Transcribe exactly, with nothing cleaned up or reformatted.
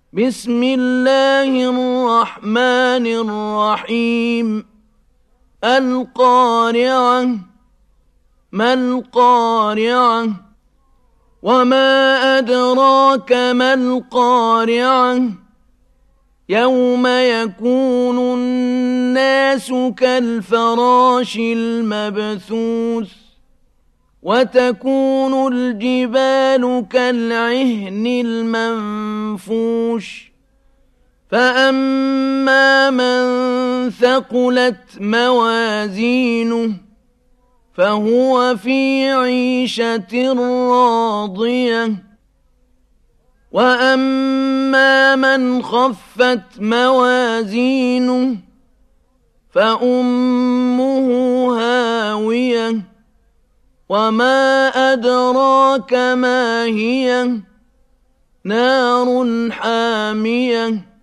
بسم الله الرحمن الرحيم القارعة ما القارعة وما أدراك ما القارعة يوم يكون الناس كالفراش المبثوث وتكون الجبال كالعهن المنفوش فأما من ثقلت موازينه فهو في عيشة راضية وأما من خفت موازينه فأمه هاوية وما أدراك ما هي نار حامية